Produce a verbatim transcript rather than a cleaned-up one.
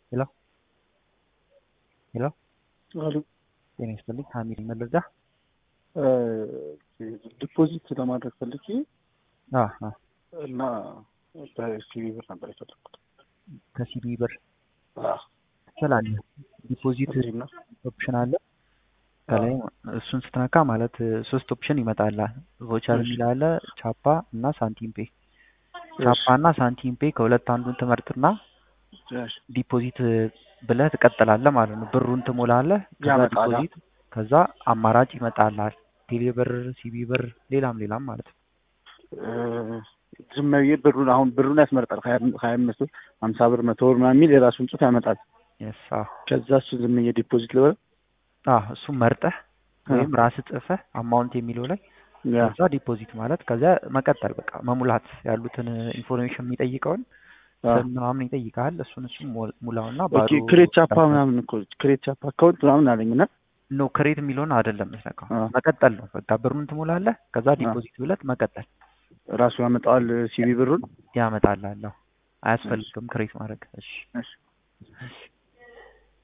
ሄሎ ሄሎ አሉ ጤና ይስጥልኝ። ሀሚድ መለዛ ዲፖዚት ለማድረግ ፈልጌ አህ አህ እና በሲቢ ብር ነበር የፈለኩት። ከሲቢ ብር አህ ሰላም ዲፖዚት ነው ኦፕሽን አለ ከላይ እሱን ስትነካ ማለት ሶስት ኦፕሽን ይመጣል። ቮቸር የሚል አለ፣ ቻፓ እና ሳንቲም ፔ። ቻፓ እና ሳንቲም ፔ ከሁለት አንዱን ትመርጥና ዲፖዚት ብለህ ትቀጥላለህ ማለት ነው። ብሩን ትሞላለህ፣ ከዛ ዲፖዚት፣ ከዛ አማራጭ ይመጣልሃል። ቴሌ ብር፣ ሲቢ ብር፣ ሌላም ሌላም ማለት ነው። ዝም ብዬ ብሩን አሁን ብሩን ያስመርጣል። ሀያ አምስት ብር፣ ሀምሳ ብር፣ መቶ ብር ምናምን የሚል የራሱን ጽሑፍ ያመጣል። የስ ከዛ እሱ ዝም ብዬ ዲፖዚት ልበል። አዎ እሱም መርጠህ ወይም ራስህ ጽፈህ አማውንት የሚለው ላይ ከዛ ዲፖዚት ማለት ከዛ መቀጠል በቃ መሙላት ያሉትን ኢንፎርሜሽን የሚጠይቀውን ስም ምናምን ይጠይቃል። እሱን እሱን ሙላውና ባዶ ክሬት ቻፓ ምናምን እኮ ክሬት ቻፓ አካውንት ምናምን አለኝና ኖ ክሬት የሚለውን አይደለም መስለካው መቀጠል ነው። በቃ ብሩን ትሞላለህ፣ ከዛ ዲፖዚት ብለህ መቀጠል ራሱ ያመጣዋል። ሲቢ ብሩን ያመጣልህ። አያስፈልግም ክሬት ማድረግ። እሺ እሺ